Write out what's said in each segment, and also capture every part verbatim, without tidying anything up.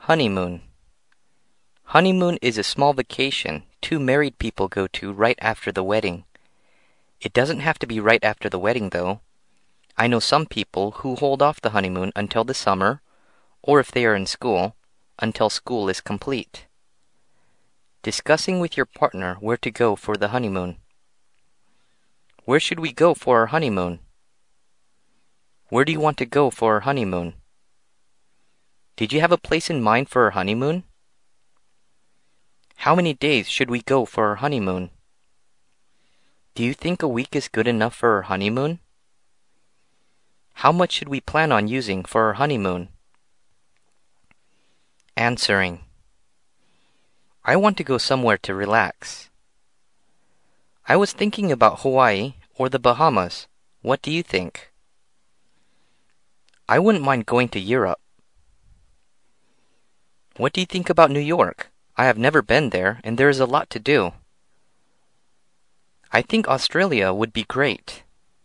Honeymoon. Honeymoon is a small vacation two married people go to right after the wedding. It doesn't have to be right after the wedding, though. I know some people who hold off the honeymoon until the summer, or if they are in school, until school is complete. Discussing with your partner where to go for the honeymoon. Where should we go for our honeymoon? Where do you want to go for our honeymoon? Did you have a place in mind for our honeymoon? How many days should we go for our honeymoon? Do you think a week is good enough for our honeymoon? How much should we plan on using for our honeymoon? Answering. I want to go somewhere to relax. I was thinking about Hawaii or the Bahamas. What do you think? I wouldn't mind going to Europe. What do you think about New York? I have never been there, and there is a lot to do. I think Australia would be great.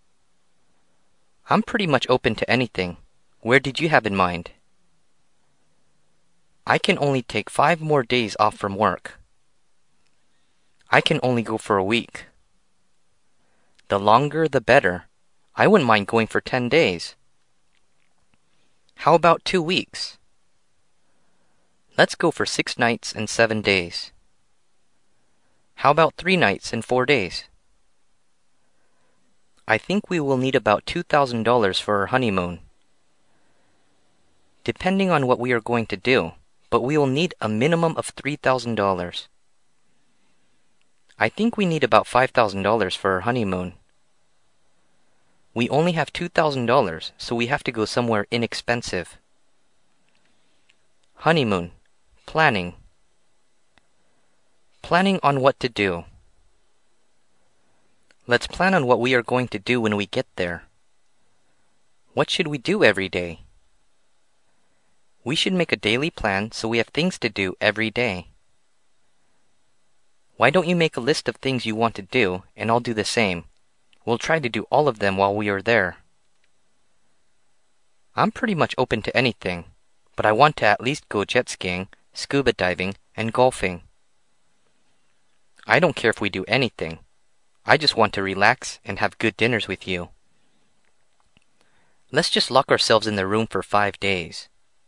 I'm pretty much open to anything. Where did you have in mind? I can only take five more days off from work. I can only go for a week. The longer, the better. I wouldn't mind going for ten days. How about two weeks? Let's go for six nights and seven days. How about three nights and four days? I think we will need about two thousand dollars for our honeymoon. Depending on what we are going to do, but we will need a minimum of three thousand dollars. I think we need about five thousand dollars for our honeymoon. We only have two thousand dollars, so we have to go somewhere inexpensive. Honeymoon. Planning. Planning on what to do. Let's plan on what we are going to do when we get there. What should we do every day? We should make a daily plan so we have things to do every day. Why don't you make a list of things you want to do, and I'll do the same. We'll try to do all of them while we are there. I'm pretty much open to anything, but I want to at least go jet skiing, scuba diving, and golfing. I don't care if we do anything. I just want to relax and have good dinners with you. Let's just lock ourselves in the room for five days.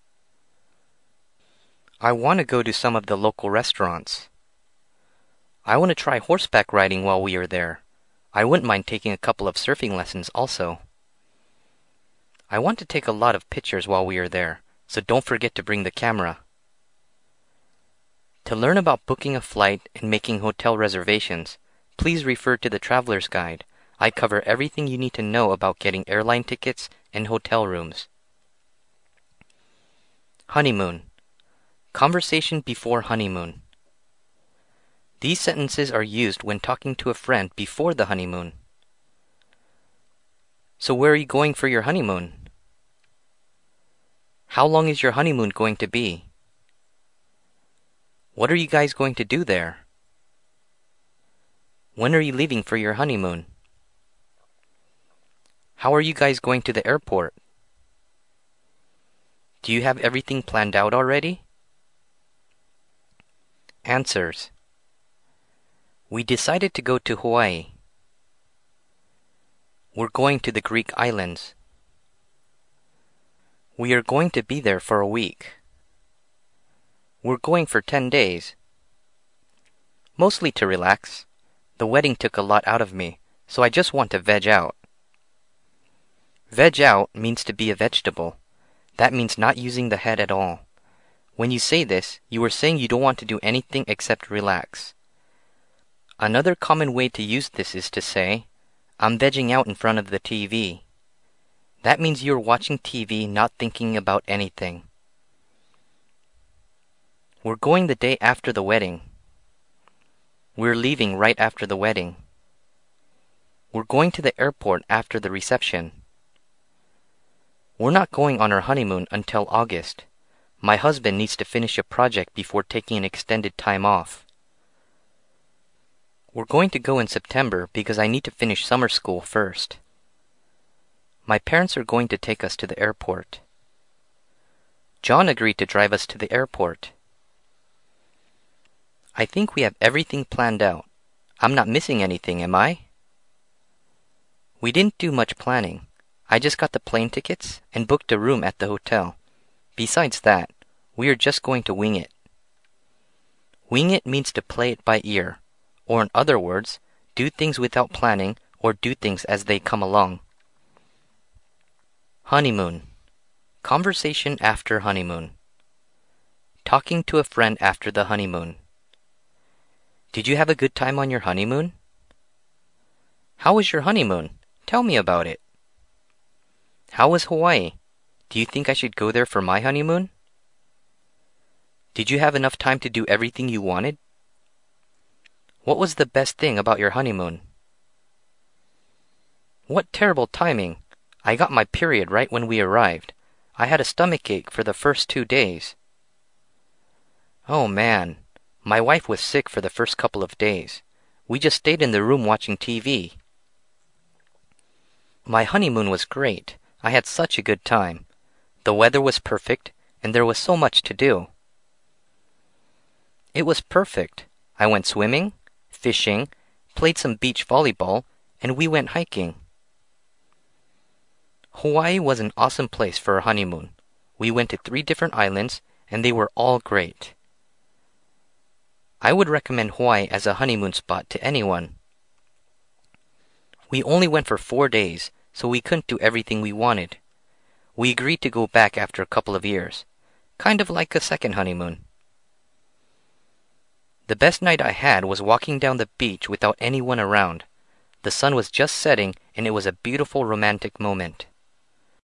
I want to go to some of the local restaurants. I want to try horseback riding while we are there. I wouldn't mind taking a couple of surfing lessons also. I want to take a lot of pictures while we are there, so don't forget to bring the camera. To learn about booking a flight and making hotel reservations, please refer to the Traveler's Guide. I cover everything you need to know about getting airline tickets and hotel rooms. Honeymoon. Conversation before honeymoon. These sentences are used when talking to a friend before the honeymoon. So where are you going for your honeymoon? How long is your honeymoon going to be? What are you guys going to do there? When are you leaving for your honeymoon? How are you guys going to the airport? Do you have everything planned out already? Answers. We decided to go to Hawaii. We're going to the Greek islands. We are going to be there for a week. We're going for ten days. Mostly to relax. The wedding took a lot out of me, so I just want to veg out. Veg out means to be a vegetable. That means not using the head at all. When you say this, you are saying you don't want to do anything except relax. Another common way to use this is to say, I'm vegging out in front of the T V. That means you are watching T V, not thinking about anything. We're going the day after the wedding. We're leaving right after the wedding. We're going to the airport after the reception. We're not going on our honeymoon until August. My husband needs to finish a project before taking an extended time off. We're going to go in September because I need to finish summer school first. My parents are going to take us to the airport. John agreed to drive us to the airport. I think we have everything planned out. I'm not missing anything, am I? We didn't do much planning. I just got the plane tickets and booked a room at the hotel. Besides that, we are just going to wing it. Wing it means to play it by ear, or in other words, do things without planning or do things as they come along. Honeymoon. Conversation after honeymoon. Talking to a friend after the honeymoon. Did you have a good time on your honeymoon? How was your honeymoon? Tell me about it. How was Hawaii? Do you think I should go there for my honeymoon? Did you have enough time to do everything you wanted? What was the best thing about your honeymoon? What terrible timing! I got my period right when we arrived. I had a stomachache for the first two days. Oh man, my wife was sick for the first couple of days. We just stayed in the room watching T V. My honeymoon was great. I had such a good time. The weather was perfect, and there was so much to do. It was perfect. I went swimming, fishing, played some beach volleyball, and we went hiking. Hawaii was an awesome place for a honeymoon. We went to three different islands, and they were all great. I would recommend Hawaii as a honeymoon spot to anyone. We only went for four days, so we couldn't do everything we wanted. We agreed to go back after a couple of years, kind of like a second honeymoon. The best night I had was walking down the beach without anyone around. The sun was just setting, and it was a beautiful romantic moment.